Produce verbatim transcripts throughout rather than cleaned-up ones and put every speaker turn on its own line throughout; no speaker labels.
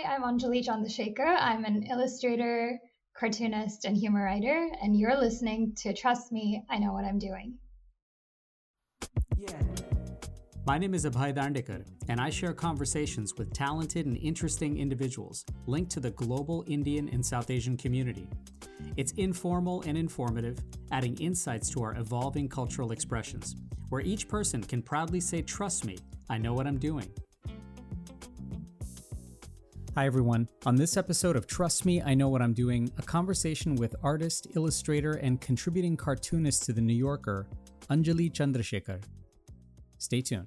I'm Anjali Chandrasekhar. I'm an illustrator, cartoonist, and humor writer, and you're listening to Trust Me, I Know What I'm Doing.
Yeah. My name is Abhay Dandekar, and I share conversations with talented and interesting individuals linked to the global Indian and South Asian community. It's informal and informative, adding insights to our evolving cultural expressions, where each person can proudly say, "Trust me, I know what I'm doing." Hi everyone. On this episode of Trust Me, I Know What I'm Doing, a conversation with artist, illustrator, and contributing cartoonist to The New Yorker, Anjali Chandrasekhar. Stay tuned.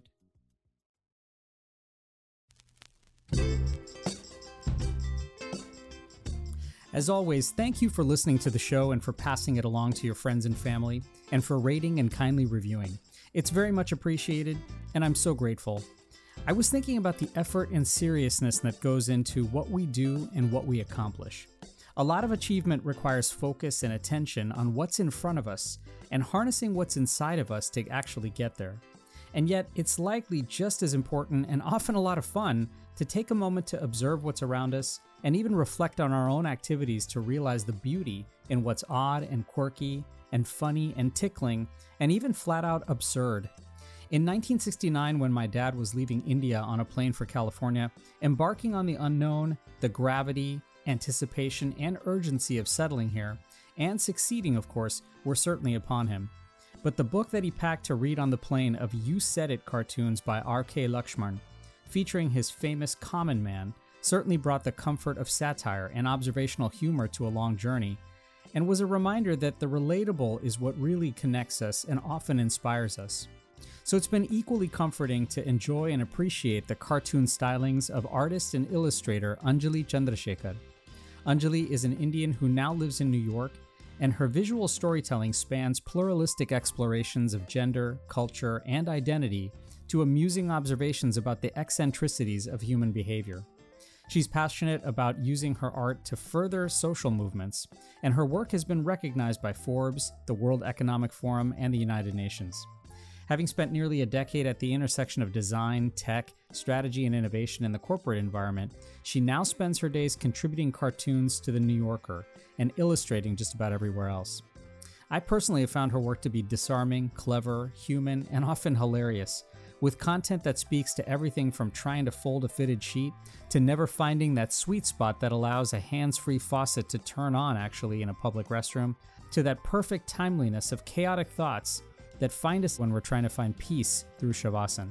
As always, thank you for listening to the show and for passing it along to your friends and family, and for rating and kindly reviewing. It's very much appreciated, and I'm so grateful. I was thinking about the effort and seriousness that goes into what we do and what we accomplish. A lot of achievement requires focus and attention on what's in front of us and harnessing what's inside of us to actually get there. And yet, it's likely just as important and often a lot of fun to take a moment to observe what's around us and even reflect on our own activities to realize the beauty in what's odd and quirky and funny and tickling and even flat out absurd. In nineteen sixty-nine, when my dad was leaving India on a plane for California, embarking on the unknown, the gravity, anticipation, and urgency of settling here, and succeeding, of course, were certainly upon him. But the book that he packed to read on the plane of You Said It cartoons by R K Lakshman, featuring his famous Common Man, certainly brought the comfort of satire and observational humor to a long journey, and was a reminder that the relatable is what really connects us and often inspires us. So it's been equally comforting to enjoy and appreciate the cartoon stylings of artist and illustrator Anjali Chandrasekhar. Anjali is an Indian who now lives in New York, and her visual storytelling spans pluralistic explorations of gender, culture, and identity to amusing observations about the eccentricities of human behavior. She's passionate about using her art to further social movements, and her work has been recognized by Forbes, the World Economic Forum, and the United Nations. Having spent nearly a decade at the intersection of design, tech, strategy, and innovation in the corporate environment, she now spends her days contributing cartoons to The New Yorker and illustrating just about everywhere else. I personally have found her work to be disarming, clever, human, and often hilarious, with content that speaks to everything from trying to fold a fitted sheet to never finding that sweet spot that allows a hands-free faucet to turn on actually in a public restroom, to that perfect timeliness of chaotic thoughts that find us when we're trying to find peace through Shavasana.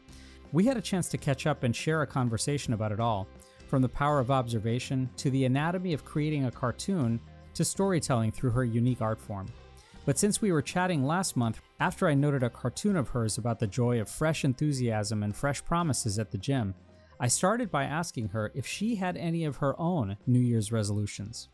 We had a chance to catch up and share a conversation about it all, from the power of observation to the anatomy of creating a cartoon to storytelling through her unique art form. But since we were chatting last month, after I noted a cartoon of hers about the joy of fresh enthusiasm and fresh promises at the gym, I started by asking her if she had any of her own New Year's resolutions.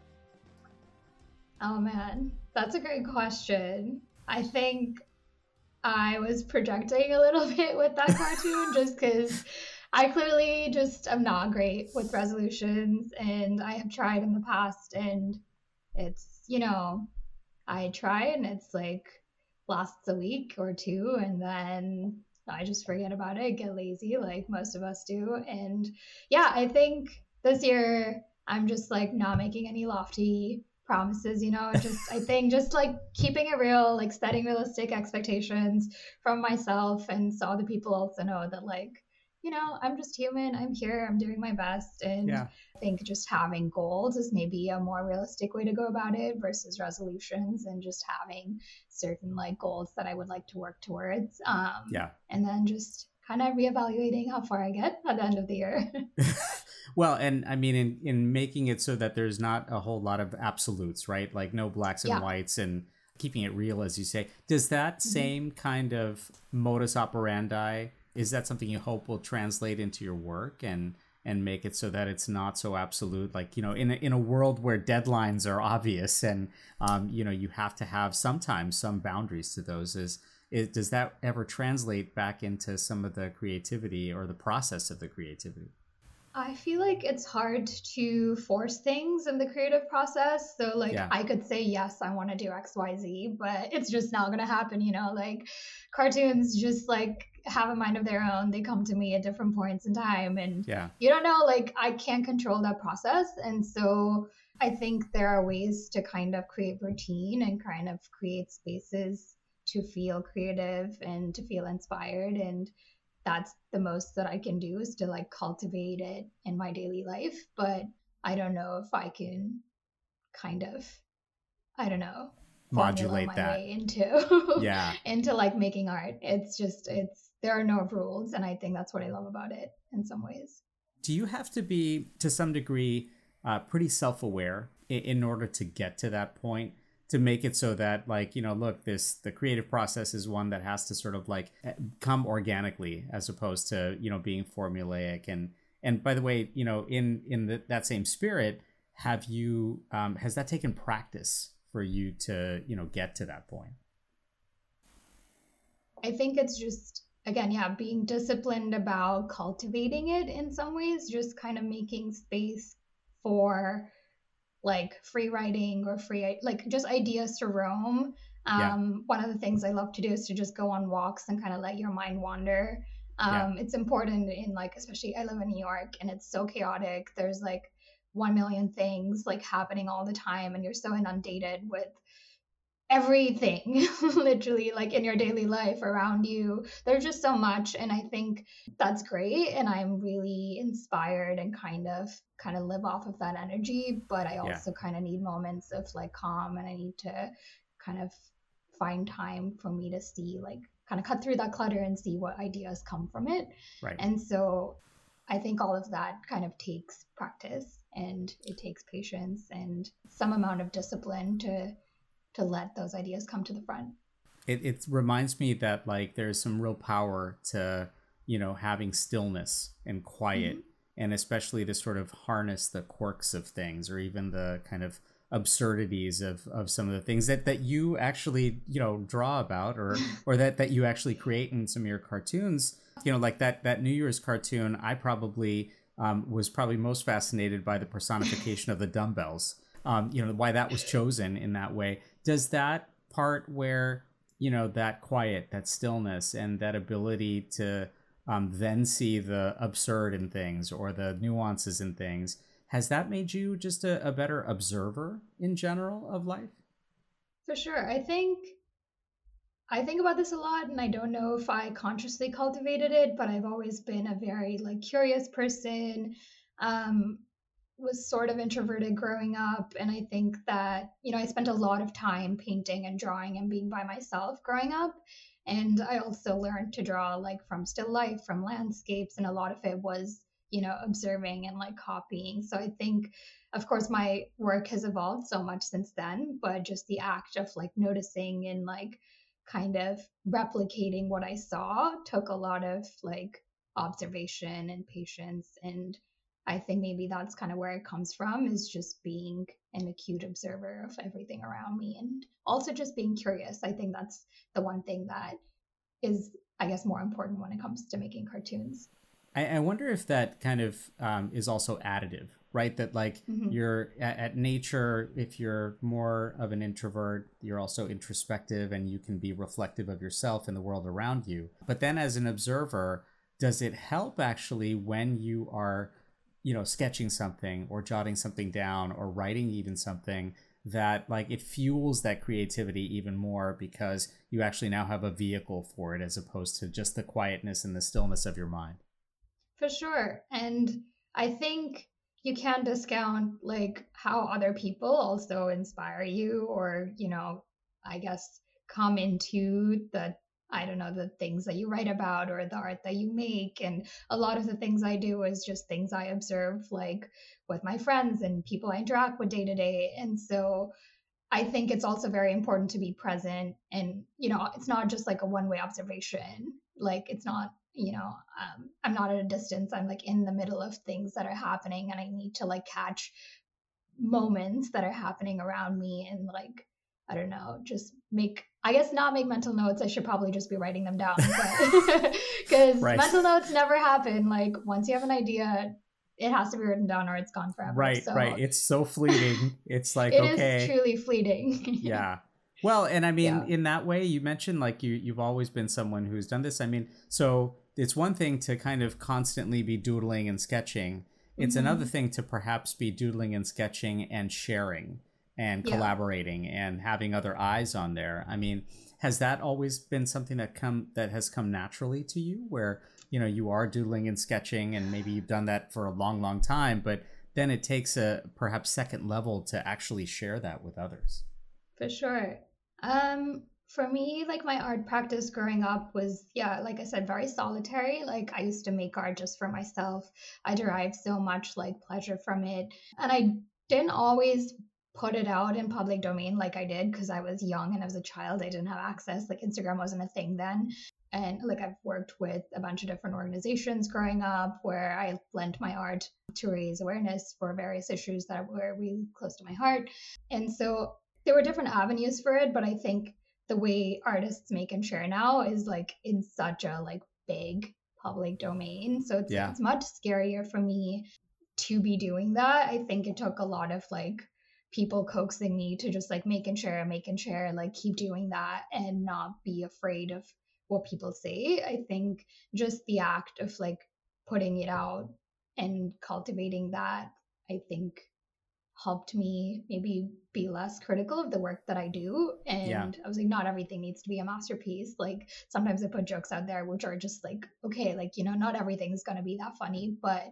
Oh man, that's a great question. I think I was projecting a little bit with that cartoon just because I clearly just am not great with resolutions, and I have tried in the past, and it's, you know, I try and it's like lasts a week or two, and then I just forget about it, get lazy like most of us do. And yeah, I think this year I'm just like not making any lofty promises, you know, just I think just like keeping it real, like setting realistic expectations from myself, and so other people also know that, like, you know, I'm just human, I'm here, I'm doing my best. And yeah. I think just having goals is maybe a more realistic way to go about it versus resolutions, and just having certain like goals that I would like to work towards. Um, yeah. And then just kind of reevaluating how far I get at the end of the year.
Well, and I mean, in, in making it so that there's not a whole lot of absolutes, right? Like no blacks and yeah. whites, and keeping it real, as you say. Does that mm-hmm. same kind of modus operandi, is that something you hope will translate into your work and and make it so that it's not so absolute? Like, you know, in a, in a world where deadlines are obvious and, um, you know, you have to have sometimes some boundaries to those. Is, is does that ever translate back into some of the creativity or the process of the creativity?
I feel like it's hard to force things in the creative process. So, like,
Yeah.
I could say, yes, I want to do X Y Z, but it's just not going to happen, you know? Like, cartoons just like have a mind of their own. They come to me at different points in time. And
Yeah.
you don't know, like, I can't control that process. And so, I think there are ways to kind of create routine and kind of create spaces to feel creative and to feel inspired. And that's the most that I can do is to like cultivate it in my daily life. But I don't know if I can kind of, I don't know, formula
Modulate
my
that.
way into
Yeah.
into like making art. It's just it's there are no rules, and I think that's what I love about it in some ways.
Do you have to be to some degree uh, pretty self-aware in, in order to get to that point, to make it so that, like, you know, look, this the creative process is one that has to sort of like come organically as opposed to, you know, being formulaic. And and by the way, you know, in in the, that same spirit, have you um, has that taken practice for you to, you know, get to that point?
I think it's just again, yeah, being disciplined about cultivating it in some ways, just kind of making space for like free writing or free like just ideas to roam.
Yeah.
Um, one of the things I love to do is to just go on walks and kind of let your mind wander.
Yeah.
Um, it's important in like especially I live in New York and it's so chaotic. There's like one million things like happening all the time, and you're so inundated with everything literally like in your daily life around you. There's just so much, and I think that's great, and I'm really inspired and kind of kind of live off of that energy. But I
Yeah.
also kind of need moments of like calm, and I need to kind of find time for me to see like kind of cut through that clutter and see what ideas come from it.
Right.
And so I think all of that kind of takes practice, and it takes patience and some amount of discipline to to let those ideas come to the front.
It, it reminds me that like there's some real power to, you know, having stillness and quiet, mm-hmm. and especially to sort of harness the quirks of things or even the kind of absurdities of, of some of the things that, that you actually, you know, draw about or or that, that you actually create in some of your cartoons. You know, like that that New Year's cartoon, I probably um, was probably most fascinated by the personification of the dumbbells. Um, you know, why that was chosen in that way. Does that part where, you know, that quiet, that stillness, and that ability to um, then see the absurd in things or the nuances in things, has that made you just a, a better observer in general of life?
For sure. I think I think about this a lot, and I don't know if I consciously cultivated it, but I've always been a very like curious person. Um, was sort of introverted growing up, and I think that, you know, I spent a lot of time painting and drawing and being by myself growing up. And I also learned to draw like from still life, from landscapes, and a lot of it was, you know, observing and like copying. So I think of course my work has evolved so much since then, but just the act of like noticing and like kind of replicating what I saw took a lot of like observation and patience. And I think maybe that's kind of where it comes from, is just being an acute observer of everything around me, and also just being curious. I think that's the one thing that is, I guess, more important when it comes to making cartoons.
I, I wonder if that kind of um, is also additive, right? That like mm-hmm. you're at, at nature, if you're more of an introvert, you're also introspective and you can be reflective of yourself and the world around you. But then as an observer, does it help actually when you are, you know, sketching something or jotting something down or writing even something, that like it fuels that creativity even more because you actually now have a vehicle for it as opposed to just the quietness and the stillness of your mind?
For sure. And I think you can't discount like how other people also inspire you, or, you know, I guess come into the I don't know, the things that you write about or the art that you make. And a lot of the things I do is just things I observe, like with my friends and people I interact with day to day. And so I think it's also very important to be present. And, you know, it's not just like a one-way observation. Like it's not, you know, um, I'm not at a distance. I'm like in the middle of things that are happening, and I need to like catch moments that are happening around me and like, I don't know, just make, I guess not make mental notes. I should probably just be writing them down, but because right. mental notes never happen. Like once you have an idea, it has to be written down or it's gone forever.
Right,
so
right. It's so fleeting. It's like,
it
okay.
is truly fleeting.
Yeah. Well, and I mean,
Yeah.
in that way, you mentioned like you, you've always been someone who's done this. I mean, so it's one thing to kind of constantly be doodling and sketching. It's
Mm-hmm.
another thing to perhaps be doodling and sketching and sharing and
Yeah.
collaborating and having other eyes on there. I mean, has that always been something that come that has come naturally to you, where, you know, you are doodling and sketching and maybe you've done that for a long, long time, but then it takes a perhaps second level to actually share that with others?
For sure. Um, for me, like my art practice growing up was, yeah, like I said, very solitary. Like I used to make art just for myself. I derived so much like pleasure from it. And I didn't always put it out in public domain like I did because I was young and as a child, I didn't have access. Like Instagram wasn't a thing then. And like I've worked with a bunch of different organizations growing up where I lent my art to raise awareness for various issues that were really close to my heart. And so there were different avenues for it, but I think the way artists make and share now is like in such a like big public domain. So it's,
Yeah.
it's much scarier for me to be doing that. I think it took a lot of like people coaxing me to just like make and share, make and share, like keep doing that and not be afraid of what people say. I think just the act of like putting it out and cultivating that, I think helped me maybe be less critical of the work that I do. And
Yeah.
I was like, not everything needs to be a masterpiece. Like sometimes I put jokes out there which are just like, okay, like, you know, not everything's gonna be that funny, but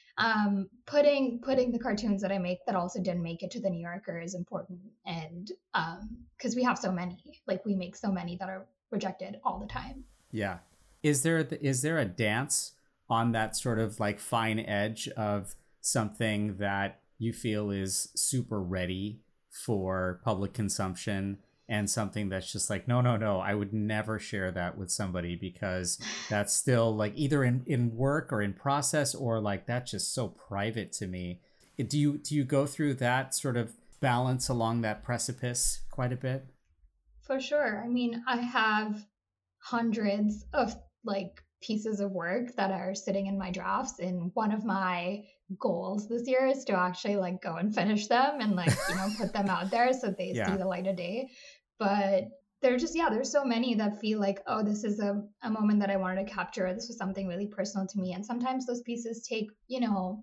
um putting putting the cartoons that I make that also didn't make it to the New Yorker is important. And um because we have so many, like we make so many that are rejected all the time.
Yeah. Is there is there a dance on that sort of like fine edge of something that you feel is super ready for public consumption and something that's just like, no, no, no, I would never share that with somebody because that's still like either in, in work or in process, or like that's just so private to me. Do you do you go through that sort of balance along that precipice quite a bit?
For sure. I mean, I have hundreds of like pieces of work that are sitting in my drafts, and one of my goals this year is to actually like go and finish them and like, you know, put them out there so they
Yeah.
see the light of day. But they're just, yeah, there's so many that feel like, oh, this is a, a moment that I wanted to capture. This was something really personal to me. And sometimes those pieces take, you know,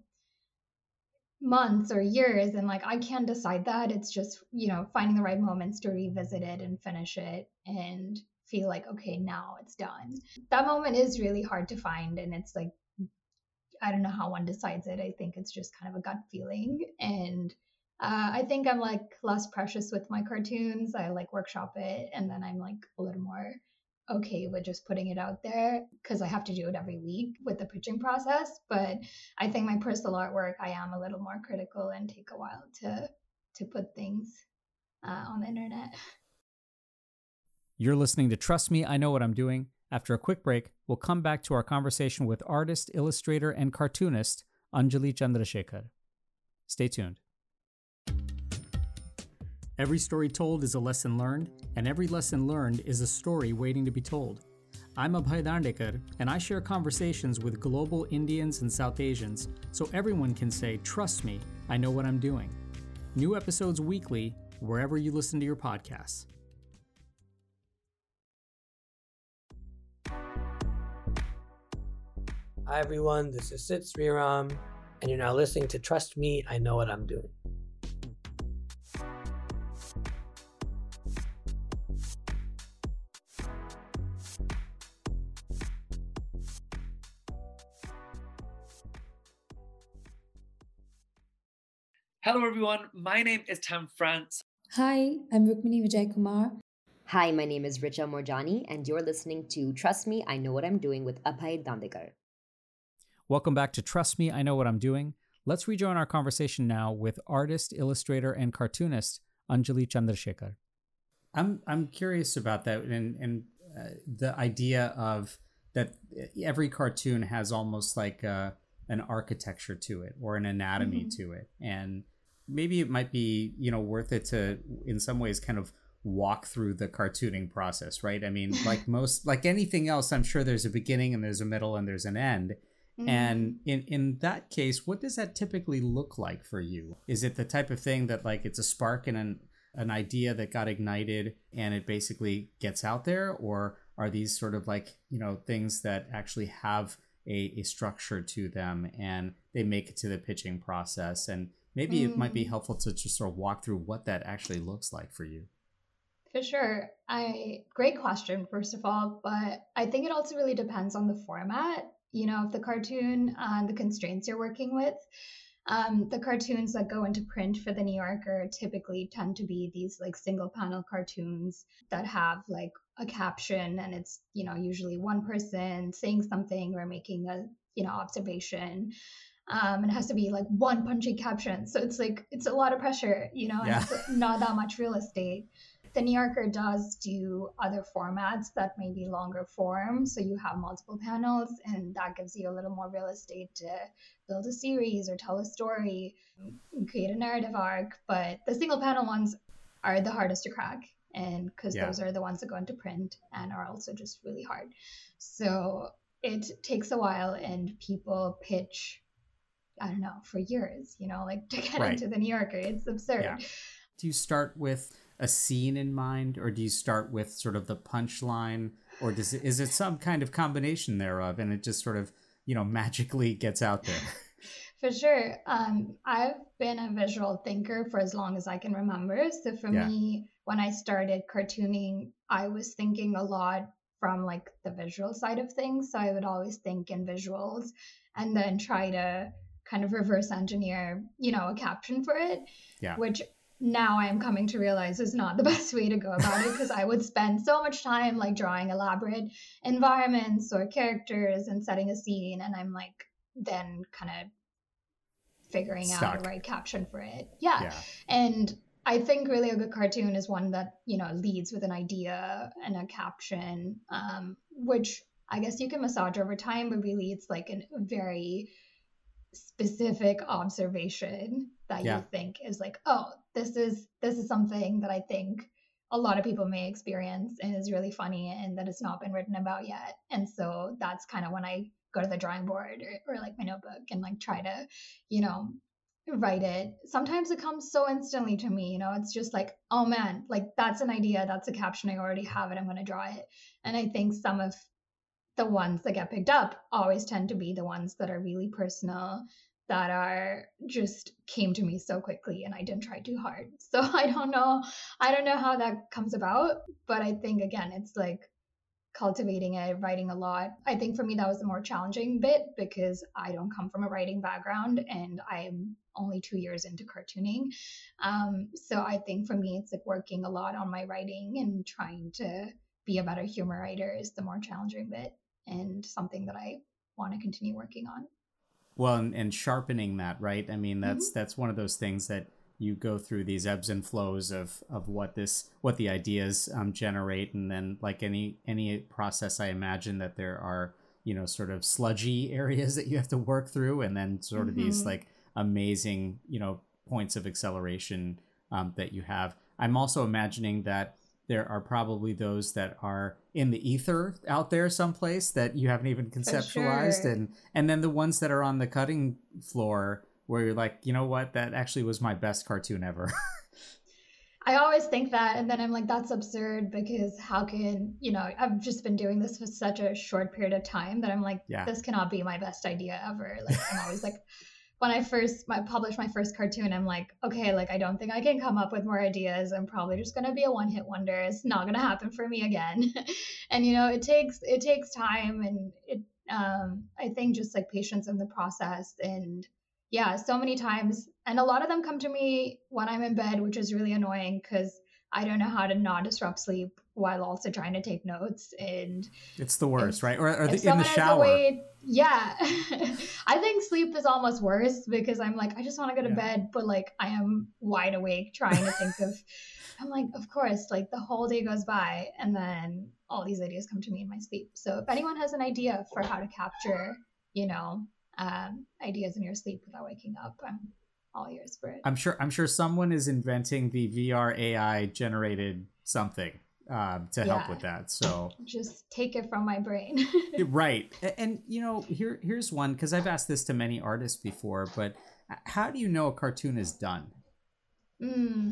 months or years, and like I can't decide that. It's just, you know, finding the right moments to revisit it and finish it and feel like, okay, now it's done. That moment is really hard to find, and it's like, I don't know how one decides it. I think it's just kind of a gut feeling. And uh, I think I'm like less precious with my cartoons. I like workshop it, and then I'm like a little more okay with just putting it out there because I have to do it every week with the pitching process. But I think my personal artwork, I am a little more critical and take a while to to put things uh, on the internet.
You're listening to Trust Me, I Know What I'm Doing. After a quick break, we'll come back to our conversation with artist, illustrator, and cartoonist Anjali Chandrasekhar. Stay tuned. Every story told is a lesson learned, and every lesson learned is a story waiting to be told. I'm Abhay Dandekar, and I share conversations with global Indians and South Asians so everyone can say, trust me, I know what I'm doing. New episodes weekly, wherever you listen to your podcasts.
Hi everyone, this is Sid Sriram, and you're now listening to Trust Me, I Know What I'm Doing.
Hello everyone, my name is Tam France.
Hi, I'm Rukmini Vijay Kumar.
Hi, my name is Richa Morjani, and you're listening to Trust Me, I Know What I'm Doing with Abhay Dandekar.
Welcome back to Trust Me, I Know What I'm Doing. Let's rejoin our conversation now with artist, illustrator, and cartoonist Anjali Chandrasekhar. I'm I'm curious about that, and and uh, the idea of that every cartoon has almost like a, an architecture to it or an anatomy mm-hmm. to it, and maybe it might be, you know, worth it to in some ways kind of walk through the cartooning process, right? I mean, like most like anything else, I'm sure there's a beginning and there's a middle and there's an end.
Mm.
And in, in that case, what does that typically look like for you? Is it the type of thing that like it's a spark and an, an idea that got ignited and it basically gets out there? Or are these sort of like, you know, things that actually have a, a structure to them and they make it to the pitching process? And maybe mm. it might be helpful to just sort of walk through what that actually looks like for you.
For sure. I great question, first of all, but I think it also really depends on the format, you know, of the cartoon and the constraints you're working with. Um, the cartoons that go into print for the New Yorker typically tend to be these like single panel cartoons that have like a caption, and it's, you know, usually one person saying something or making a, you know, observation. Um, and it has to be like one punchy caption. So it's like, it's a lot of pressure, you know, and
yeah.
it's not that much real estate. The New Yorker does do other formats that may be longer form. So you have multiple panels, and that gives you a little more real estate to build a series or tell a story, create a narrative arc. But the single panel ones are the hardest to crack, and because yeah. those are the ones that go into print and are also just really hard. So it takes a while, and people pitch, I don't know, for years, you know, like to get
right.
into the New Yorker. It's absurd.
Yeah. Do you start with a scene in mind, or do you start with sort of the punchline, or does it, is it some kind of combination thereof, and it just sort of, you know, magically gets out there?
For sure. Um, I've been a visual thinker for as long as I can remember. So for yeah. me, when I started cartooning, I was thinking a lot from like the visual side of things. So I would always think in visuals and then try to kind of reverse engineer, you know, a caption for it,
yeah.
which now I'm coming to realize is not the best way to go about it, because I would spend so much time like drawing elaborate environments or characters and setting a scene, and I'm like then kind of figuring
Stuck.
out the right caption for it. Yeah.
yeah.
And I think really a good cartoon is one that, you know, leads with an idea and a caption, um, which I guess you can massage over time, but really it's like a very specific observation that yeah. you think is like, oh, this is this is something that I think a lot of people may experience and is really funny and that has not been written about yet. And so that's kind of when I go to the drawing board or, or like my notebook and like try to, you know, write it. Sometimes it comes so instantly to me, you know, it's just like, oh man, like that's an idea, that's a caption, I already have it, I'm going to draw it. And I think some of the ones that get picked up always tend to be the ones that are really personal, that are just came to me so quickly and I didn't try too hard. So I don't know. I don't know how that comes about, but I think again, it's like cultivating it, writing a lot. I think for me, that was the more challenging bit because I don't come from a writing background and I'm only two years into cartooning. Um, so I think for me, it's like working a lot on my writing and trying to be a better humor writer is the more challenging bit and something that I want to continue working on.
Well, and, and sharpening that, right? I mean, that's
Mm-hmm.
that's one of those things that you go through these ebbs and flows of of what this what the ideas um, generate, and then like any any process, I imagine that there are, you know, sort of sludgy areas that you have to work through, and then sort of mm-hmm. these like amazing, you know, points of acceleration um, that you have. I'm also imagining that there are probably those that are in the ether out there someplace that you haven't even conceptualized.
Sure.
And, and then the ones that are on the cutting floor where you're like, you know what, that actually was my best cartoon ever.
I always think that. And then I'm like, that's absurd because how can, you know, I've just been doing this for such a short period of time that I'm like,
yeah.
this cannot be my best idea ever. Like I'm always like, when I first my, published my first cartoon, I'm like, okay, like I don't think I can come up with more ideas. I'm probably just gonna be a one-hit wonder. It's not gonna happen for me again. And you know, it takes it takes time, and it um, I think just like patience in the process, and yeah, so many times, and a lot of them come to me when I'm in bed, which is really annoying because I don't know how to not disrupt sleep while also trying to take notes. And
it's the worst,
if,
right? Or, or the,
in the shower. Way, yeah. I think sleep is almost worse because I'm like, I just want to go to yeah. bed, but like I am wide awake trying to think of, I'm like, of course, like the whole day goes by and then all these ideas come to me in my sleep. So if anyone has an idea for how to capture, you know, um, ideas in your sleep without waking up, I'm all ears for it.
I'm sure I'm sure someone is inventing the V R A I generated something. uh, to help
Yeah.
with that. So
Just take it from my brain.
right, A- and you know, here here's one, because I've asked this to many artists before, but how do you know a cartoon is done?
Mm.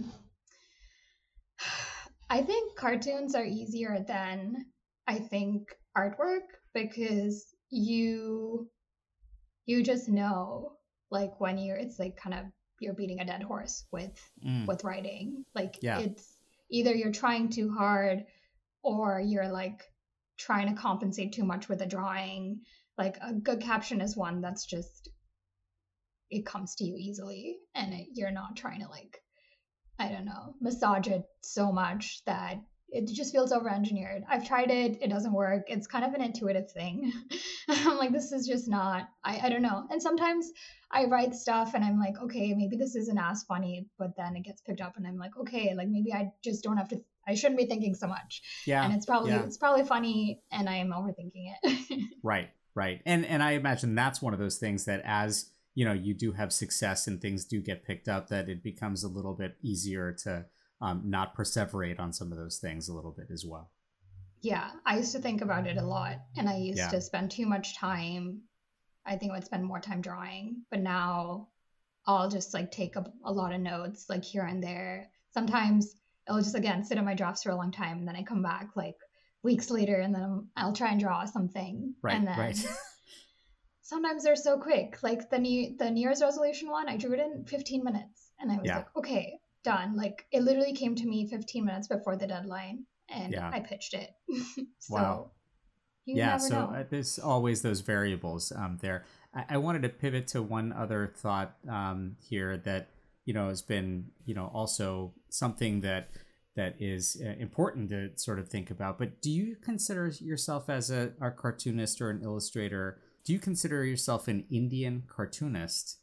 I think cartoons are easier than I think artwork because you you just know like when you're it's like kind of you're beating a dead horse with
Mm,
with writing. Like
yeah,
it's either you're trying too hard or you're like trying to compensate too much with a drawing. Like a good caption is one that's just it comes to you easily and it, you're not trying to like I don't know, massage it so much that it just feels over engineered. I've tried it, it doesn't work. It's kind of an intuitive thing. I'm like, this is just not, I, I don't know. And sometimes I write stuff and I'm like, okay, maybe this isn't as funny, but then it gets picked up and I'm like, okay, like maybe I just don't have to, I shouldn't be thinking so much.
yeah,
And it's probably,
yeah.
it's probably funny and I am overthinking it.
Right, right. And and I imagine that's one of those things that as, you know, you do have success and things do get picked up, that it becomes a little bit easier to um, not perseverate on some of those things a little bit as well.
Yeah, I used to think about it a lot and I used
Yeah.
to spend too much time. I think I would spend more time drawing, but now I'll just like take a, a lot of notes like here and there. Sometimes I'll just again sit in my drafts for a long time and then I come back like weeks later and then I'll try and draw something.
Right,
And then
right.
sometimes they're so quick. Like the new the New Year's resolution one, I drew it in fifteen minutes and I was
Yeah.
like, okay, done. Like it literally came to me fifteen minutes before the deadline and
Yeah.
I pitched it. So
Wow.
you
Yeah,
never
so
know.
uh, there's always those variables um, there. I, I wanted to pivot to one other thought um, here that, you know, has been, you know, also something that that is uh, important to sort of think about. But do you consider yourself as a, a cartoonist or an illustrator? Do you consider yourself an Indian cartoonist,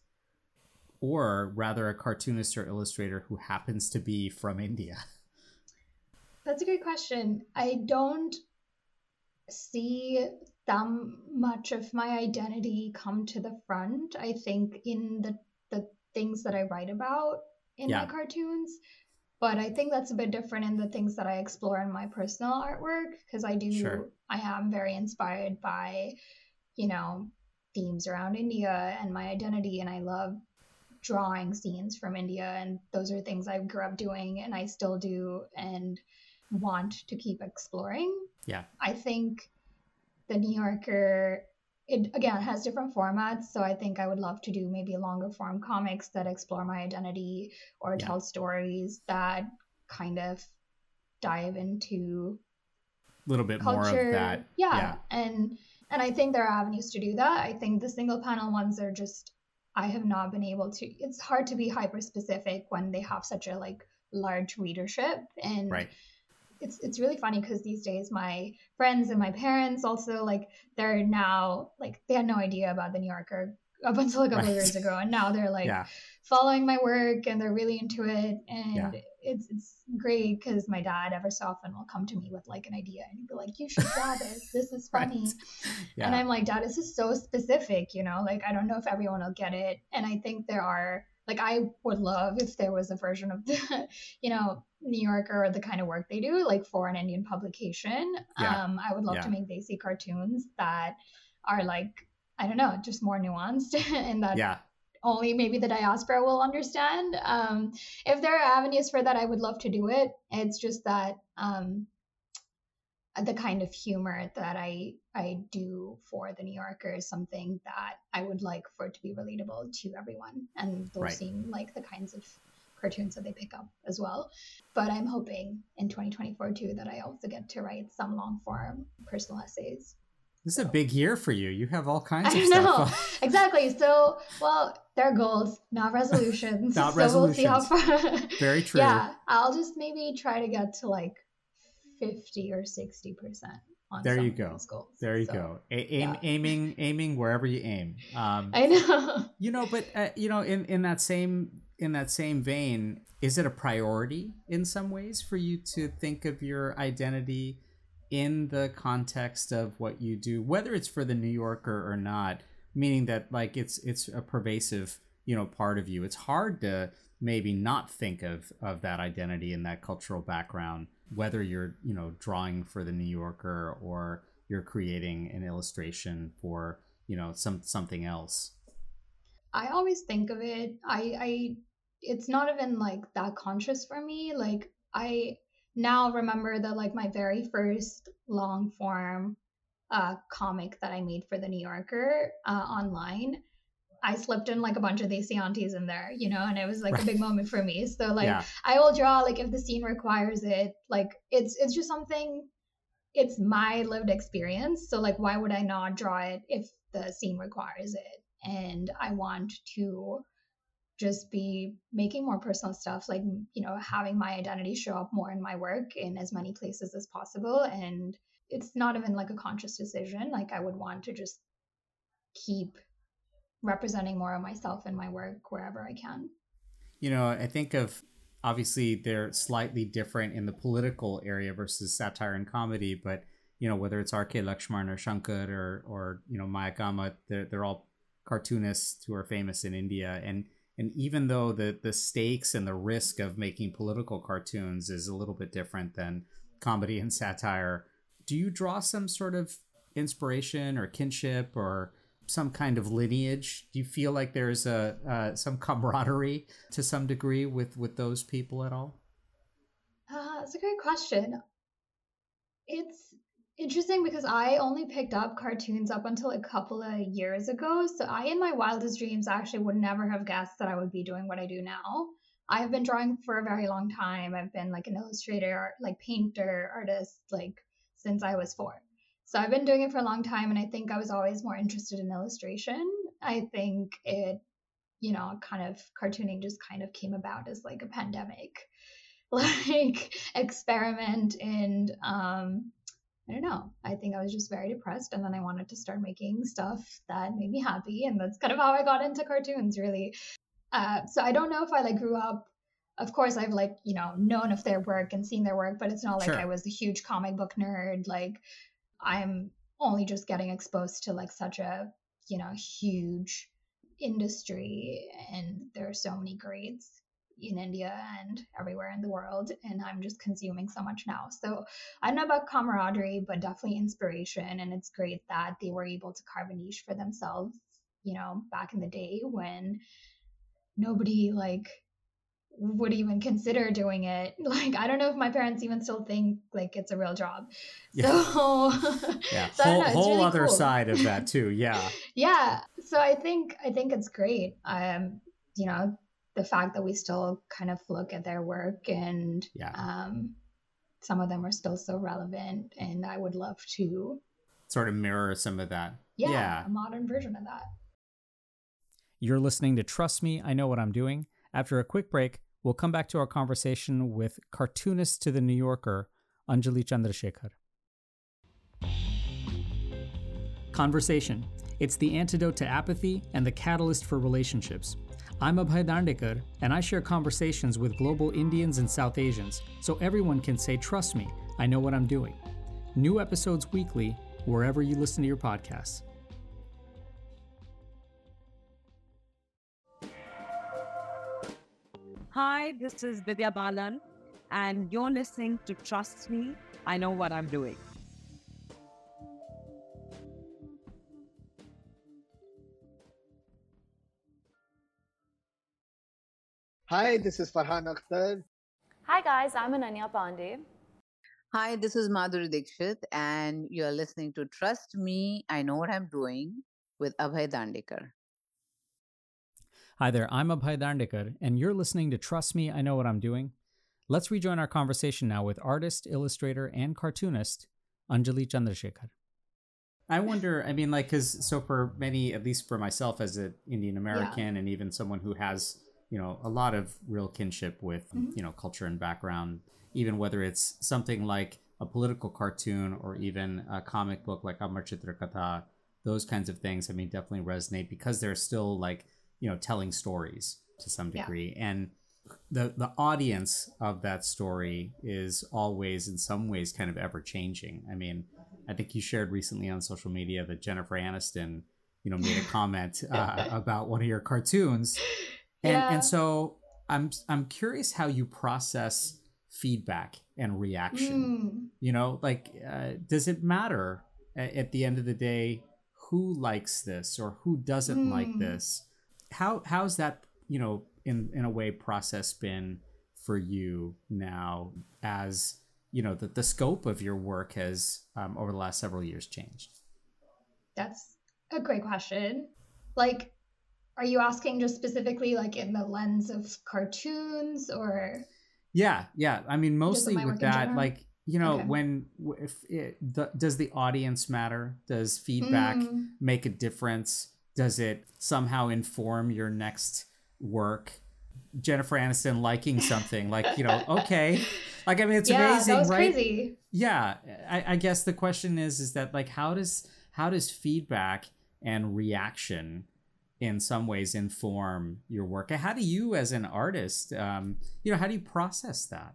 or rather a cartoonist or illustrator who happens to be from India?
That's a good question. I don't see that much of my identity come to the front. I think in the the things that I write about in my
Yeah.
cartoons, but I think that's a bit different in the things that I explore in my personal artwork because I do
Sure.
I am very inspired by, you know, themes around India and my identity and I love drawing scenes from India and those are things I grew up doing and I still do and want to keep exploring.
Yeah.
I think the New Yorker, it again has different formats. So I think I would love to do maybe longer form comics that explore my identity or
Yeah.
tell stories that kind of dive into
A little bit more
culture.
of that.
Yeah.
Yeah.
And and I think there are avenues to do that. I think the single panel ones are just I have not been able to it's hard to be hyper specific when they have such a like large readership and
Right.
it's it's really funny because these days my friends and my parents also like they're now like they had no idea about the New Yorker up until a couple
Right.
of years ago and now they're like
Yeah.
following my work and they're really into it and
Yeah.
it's it's great because my dad ever so often will come to me with like an idea and he'd be like you should draw this this is
Right.
funny
Yeah.
and I'm like dad this is so specific you know like I don't know if everyone will get it and I think there are like I would love if there was a version of the you know New Yorker or the kind of work they do like for an Indian publication.
Yeah.
um I would love
Yeah.
to make desi cartoons that are like I don't know just more nuanced and that
Yeah.
only maybe the diaspora will understand. Um, if there are avenues for that, I would love to do it. It's just that um, the kind of humor that I I do for the New Yorker is something that I would like for it to be relatable to everyone, and those
Right.
seem like the kinds of cartoons that they pick up as well. But I'm hoping in twenty twenty-four too that I also get to write some long form personal essays.
This is a big year for you. You have all kinds
I
of
know
stuff.
exactly. So, well, they're goals, not resolutions.
Not
so we'll see how
resolutions.
far.
Very true.
Yeah, I'll just maybe try to get to like fifty or sixty percent on
There
some
you
of
go.
those goals.
There you
So,
go. A- aim,
yeah.
aiming, aiming wherever you aim. Um,
I know.
you know, but uh, you know, in in that same in that same vein, is it a priority in some ways for you to think of your identity in the context of what you do, whether it's for the New Yorker or not? Meaning that like it's it's a pervasive, you know, part of you. It's hard to maybe not think of of that identity and that cultural background whether you're, you know, drawing for the New Yorker or you're creating an illustration for, you know, some something else?
I always think of it. I, I, it's not even like that conscious for me. Like I now remember that like my very first long form uh, comic that I made for the New Yorker uh, online, I slipped in like a bunch of Desi aunties in there, you know, and it was like right. a big moment for me. So like yeah. I will draw like if the scene requires it. Like it's it's just something. It's my lived experience. So like why would I not draw it if the scene requires it? And I want to just be making more personal stuff, like, you know, having my identity show up more in my work in as many places as possible. And it's not even like a conscious decision. Like I would want to just keep representing more of myself in my work wherever I can.
You know, I think of, obviously they're slightly different in the political area versus satire and comedy, but, you know, whether it's R K Lakshman or Shankar or, or you know, Maya Kamath, they're, they're all cartoonists who are famous in India. And and even though the, the stakes and the risk of making political cartoons is a little bit different than comedy and satire, do you draw some sort of inspiration or kinship or some kind of lineage? Do you feel like there's a uh, some camaraderie to some degree with, with those people at all?
Uh, that's a great question. It's interesting because I only picked up cartoons up until a couple of years ago. So I, in my wildest dreams, actually would never have guessed that I would be doing what I do now. I've been drawing for a very long time. I've been like an illustrator, like painter, artist, like since I was four. So I've been doing it for a long time, and I think I was always more interested in illustration. I think it, you know, kind of cartooning just kind of came about as like a pandemic, like experiment. And um, I don't know, I think I was just very depressed, and then I wanted to start making stuff that made me happy. And that's kind of how I got into cartoons, really. Uh, so I don't know if I like grew up. Of course, I've like, you know, known of their work and seen their work, but it's not like sure. I was a huge comic book nerd. Like, I'm only just getting exposed to like such a, you know, huge industry, and there are so many greats in India and everywhere in the world, and I'm just consuming so much now. So I don't know about camaraderie, but definitely inspiration. And it's great that they were able to carve a niche for themselves, you know, back in the day when nobody like would even consider doing it. Like, I don't know if my parents even still think like it's a real job. Yeah. So,
yeah,
so
whole,
know,
whole
really
other
cool.
side of that too. Yeah.
Yeah. So I think, I think it's great. Um, you know, the fact that we still kind of look at their work, and
yeah.
um, some of them are still so relevant, and I would love to
sort of mirror some of that.
Yeah,
yeah.
A modern version of that.
You're listening to Trust Me, I Know What I'm Doing. After a quick break, we'll come back to our conversation with cartoonist to the New Yorker, Anjali Chandrasekhar. Conversation. It's the antidote to apathy and the catalyst for relationships. I'm Abhay Dandekar, and I share conversations with global Indians and South Asians, so everyone can say, trust me, I know what I'm doing. New episodes weekly, wherever you listen to your podcasts.
Hi, this is Vidya Balan, and you're listening to Trust Me, I Know What I'm Doing.
Hi, this is Farhan Akhtar.
Hi guys, I'm Ananya Pandey.
Hi, this is Madhuri Dixit, and you're listening to Trust Me, I Know What I'm Doing with Abhay Dandekar.
Hi there, I'm Abhay Dandekar, and you're listening to Trust Me, I Know What I'm Doing. Let's rejoin our conversation now with artist, illustrator, and cartoonist, Anjali Chandrasekhar. I wonder, I mean, like, because so for many, at least for myself as an Indian American, yeah. and even someone who has, you know, a lot of real kinship with, mm-hmm. you know, culture and background, even whether it's something like a political cartoon or even a comic book like Amar Chitra Katha, those kinds of things, I mean, definitely resonate because they're still like, you know, telling stories to some degree. Yeah. And the the audience of that story is always in some ways kind of ever changing. I mean, I think you shared recently on social media that Jennifer Aniston, you know, made a comment uh, about one of your cartoons. And,
yeah.
and so I'm I'm curious how you process feedback and reaction?
Mm.
You know, like, uh, does it matter a- at the end of the day who likes this or who doesn't like
Mm.
this? How how's that, you know, in in a way process been for you now, as you know, that the scope of your work has um, over the last several years changed?
That's a great question. Like, are you asking just specifically like in the lens of cartoons, or
Yeah, yeah. I mean, mostly
my
with
work in
that,
general?
like, you know,
Okay.
when w- if it, the, does the audience matter? Does feedback
Mm.
make a difference? Does it somehow inform your next work? Jennifer Aniston liking something, like, you know, okay, like, I mean, it's
yeah,
amazing,
that was
right?
crazy.
Yeah, I, I guess the question is, is that like, how does how does feedback and reaction in some ways inform your work? And how do you, as an artist, um, you know, how do you process that?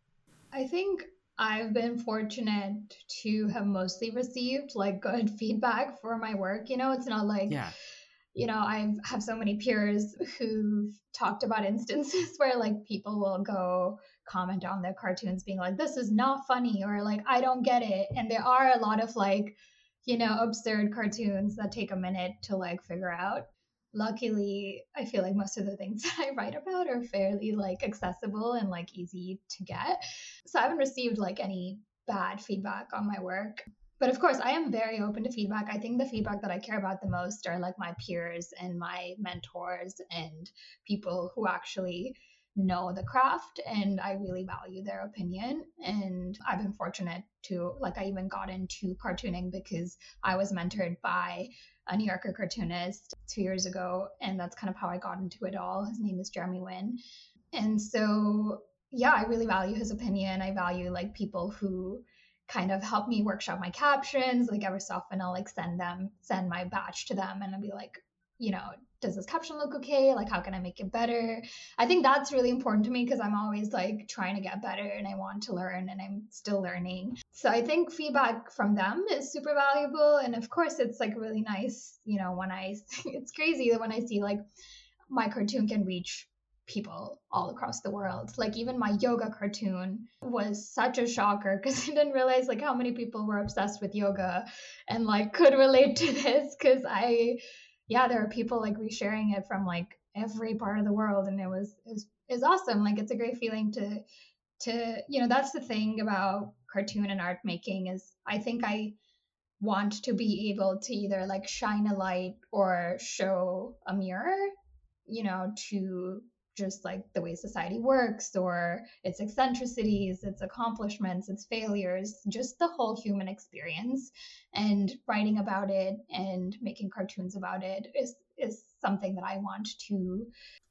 I think I've been fortunate to have mostly received like good feedback for my work. You know, it's not like,
Yeah.
you know, I have so many peers who've talked about instances where like people will go comment on their cartoons being like, this is not funny, or like, I don't get it. And there are a lot of like, you know, absurd cartoons that take a minute to like figure out. Luckily, I feel like most of the things that I write about are fairly like accessible and like easy to get. So I haven't received like any bad feedback on my work. But of course, I am very open to feedback. I think the feedback that I care about the most are like my peers and my mentors and people who actually know the craft, and I really value their opinion. And I've been fortunate to, like, I even got into cartooning because I was mentored by a New Yorker cartoonist two years ago, and that's kind of how I got into it all. His name is Jeremy Nguyen. And so, yeah, I really value his opinion. I value like people who kind of help me workshop my captions. Like every so often I'll like send them, send my batch to them, and I'll be like, you know, does this caption look okay? Like, how can I make it better? I think that's really important to me because I'm always like trying to get better and I want to learn and I'm still learning. So I think feedback from them is super valuable. And of course, it's like really nice, you know, when I, it's crazy that when I see like my cartoon can reach people all across the world. Like even my yoga cartoon was such a shocker because I didn't realize like how many people were obsessed with yoga and like could relate to this, because I, yeah, there are people like resharing it from like every part of the world, and it was it was, it was awesome. Like it's a great feeling to to you know, that's the thing about cartoon and art making is I think I want to be able to either like shine a light or show a mirror, you know, to just like the way society works or its eccentricities, its accomplishments, its failures, just the whole human experience. And writing about it and making cartoons about it is is something that I want to,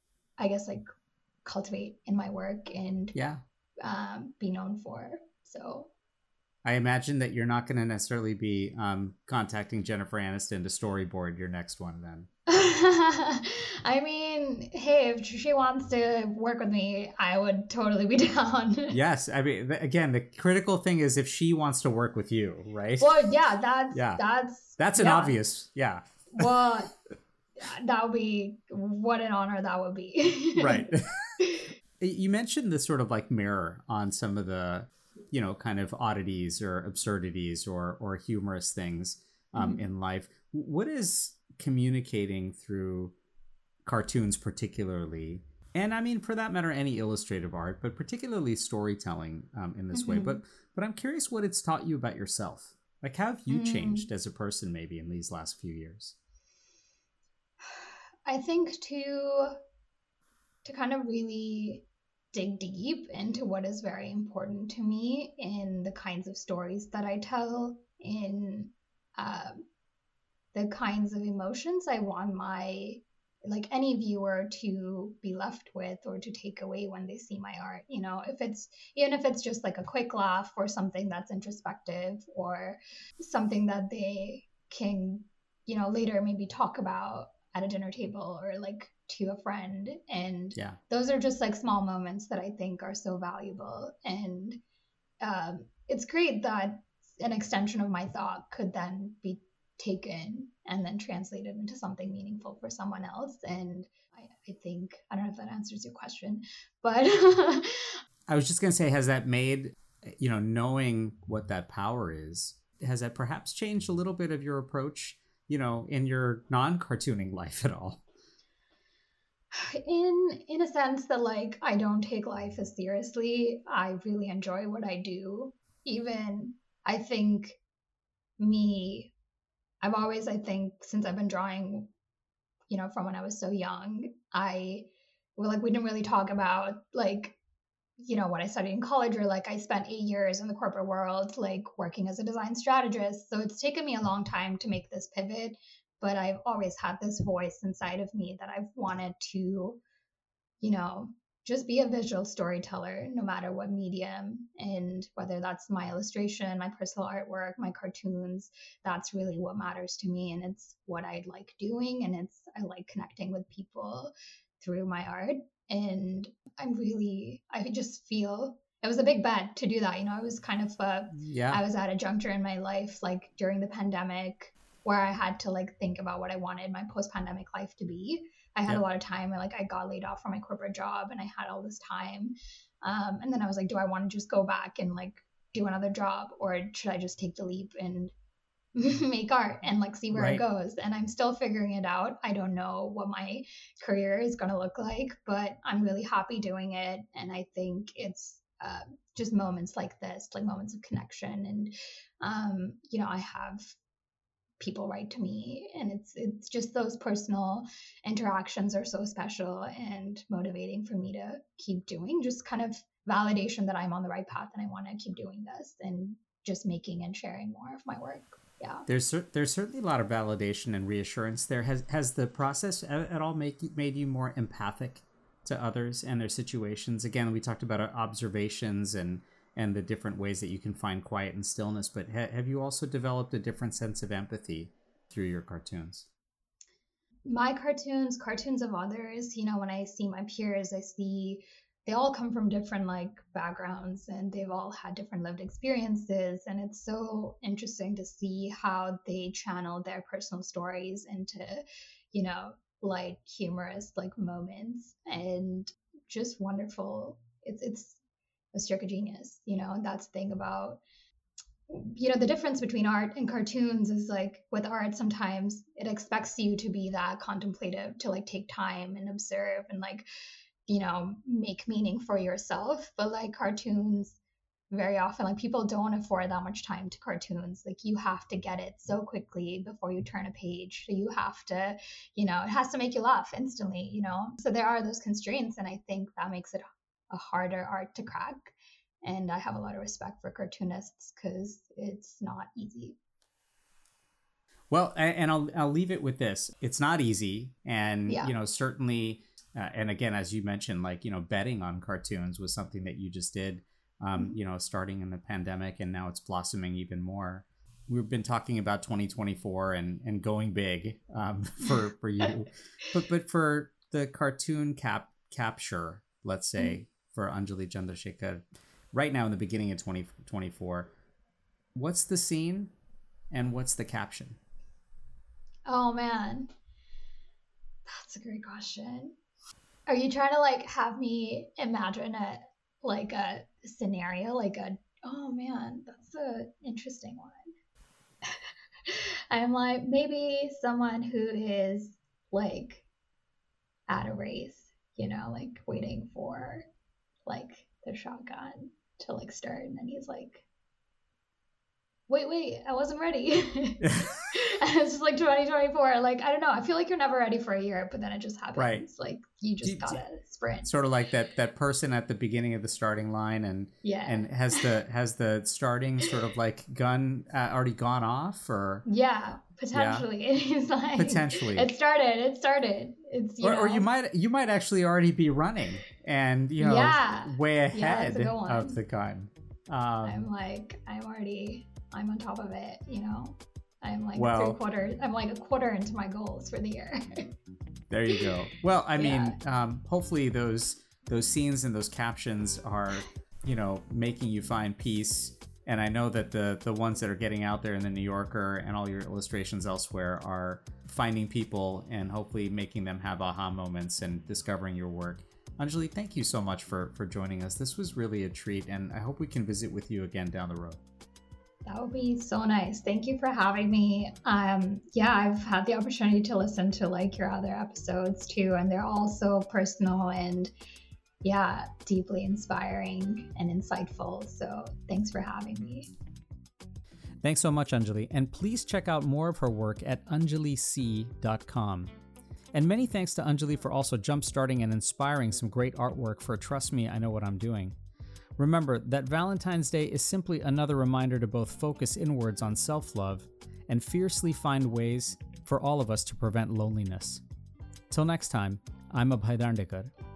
I guess, like cultivate in my work and
Yeah.
um, be known for. So
I imagine that you're not going to necessarily be um, contacting Jennifer Aniston to storyboard your next one then.
I mean, hey, if she wants to work with me, I would totally be down.
Yes. I mean, th- again, the critical thing is if she wants to work with you, right?
Well, yeah, that's,
Yeah.
that's,
That's an
yeah.
obvious, yeah.
Well, that would be, what an honor that would be.
Right. You mentioned the sort of like mirror on some of the, you know, kind of oddities or absurdities or, or humorous things um,
Mhm.
in life. What is communicating through cartoons particularly, and I mean, for that matter, any illustrative art, but particularly storytelling um, in this way.
Mhm.
But but I'm curious what it's taught you about yourself. Like, how have you
Mm.
changed as a person maybe in these last few years?
I think to to kind of really dig deep into what is very important to me in the kinds of stories that I tell, in um, the kinds of emotions I want my, like any viewer to be left with or to take away when they see my art. You know, if it's, even if it's just like a quick laugh or something that's introspective or something that they can, you know, later maybe talk about at a dinner table or like to a friend. And
Yeah.
those are just like small moments that I think are so valuable. And um, it's great that an extension of my thought could then be taken and then translated into something meaningful for someone else. And I, I think, I don't know if that answers your question, but
I was just going to say, has that made, you know, knowing what that power is, has that perhaps changed a little bit of your approach, you know, in your non-cartooning life at all?
In in a sense that, like, I don't take life as seriously. I really enjoy what I do. Even, I think, me, I've always, I think, since I've been drawing, you know, from when I was so young, I, well, like, we didn't really talk about, like, you know, what I studied in college, or like I spent eight years in the corporate world, like working as a design strategist. So it's taken me a long time to make this pivot, but I've always had this voice inside of me that I've wanted to, you know, just be a visual storyteller, no matter what medium, and whether that's my illustration, my personal artwork, my cartoons, that's really what matters to me. And it's what I like doing. And it's, I like connecting with people through my art. And I'm really, I just feel it was a big bet to do that. You know, I was kind of, uh,
yeah.
I was at a juncture in my life, like during the pandemic, where I had to like think about what I wanted my post-pandemic life to be. I had
yeah.
a lot of time, and like I got laid off from my corporate job, and I had all this time. Um, and then I was like, do I want to just go back and like do another job, or should I just take the leap and make art and like see where
right.
it goes? And I'm still figuring it out. I don't know what my career is going to look like, but I'm really happy doing it. And I think it's uh, just moments like this, like moments of connection. And, um, you know, I have people write to me, and it's, it's just those personal interactions are so special and motivating for me to keep doing, just kind of validation that I'm on the right path and I want to keep doing this and just making and sharing more of my work. Yeah.
There's there's certainly a lot of validation and reassurance there. Has has the process at all make made you more empathic to others and their situations? Again, we talked about observations and and the different ways that you can find quiet and stillness, but ha- have you also developed a different sense of empathy through your cartoons?
My cartoons, cartoons of others, you know, when I see my peers, I see they all come from different like backgrounds, and they've all had different lived experiences. And it's so interesting to see how they channel their personal stories into, you know, light, humorous like moments, and just wonderful. It's, it's a stroke of genius, you know, and that's the thing about, you know, the difference between art and cartoons is like with art, sometimes it expects you to be that contemplative, to like take time and observe and like, you know, make meaning for yourself. But like cartoons, very often, like people don't afford that much time to cartoons. Like you have to get it so quickly before you turn a page. So you have to, you know, it has to make you laugh instantly, you know? So there are those constraints. And I think that makes it a harder art to crack. And I have a lot of respect for cartoonists because it's not easy.
Well, and I'll I'll leave it with this. It's not easy. And,
yeah.
you know, certainly, uh, and again, as you mentioned, like, you know, betting on cartoons was something that you just did, um, mm-hmm. you know, starting in the pandemic, and now it's blossoming even more. We've been talking about twenty twenty-four and, and going big um, for, for you. but but for the cartoon cap capture, let's say, mm-hmm. for Anjali Chandrasekhar, right now in the beginning of twenty twenty-four, what's the scene and what's the caption?
Oh man, that's a great question. Are you trying to like have me imagine a like a scenario, like a, oh man, that's an interesting one. I'm like, maybe someone who is like at a race, you know, like waiting for like the shotgun to like start, and then he's like, wait wait I wasn't ready. It's just like twenty twenty-four, like I don't know, I feel like you're never ready for a year, but then it just happens.
Right.
Like you just gotta sprint.
Sort of like that that person at the beginning of the starting line, and
yeah
and has the has the starting sort of like gun uh, already gone off, or
yeah potentially yeah. It is like
potentially
it started it started it's you
or,
know.
or you might you might actually already be running and you know
yeah.
way ahead
yeah,
of the gun. um
I'm like I'm already I'm on top of it, you know. I'm like
well,
three quarters I'm like a quarter into my goals for the year.
There you go. Well, I mean,
yeah.
um hopefully those those scenes and those captions are, you know, making you find peace. And I know that the the ones that are getting out there in the New Yorker and all your illustrations elsewhere are finding people and hopefully making them have aha moments and discovering your work. Anjali, thank you so much for, for joining us. This was really a treat, and I hope we can visit with you again down the road.
That would be so nice. Thank you for having me. Um, yeah, I've had the opportunity to listen to like your other episodes too, and they're all so personal and yeah, deeply inspiring and insightful. So thanks for having me.
Thanks so much, Anjali. And please check out more of her work at anjali c dot com. And many thanks to Anjali for also jumpstarting and inspiring some great artwork for Trust Me, I Know What I'm Doing. Remember that Valentine's Day is simply another reminder to both focus inwards on self-love and fiercely find ways for all of us to prevent loneliness. Till next time, I'm Abhay Dandekar.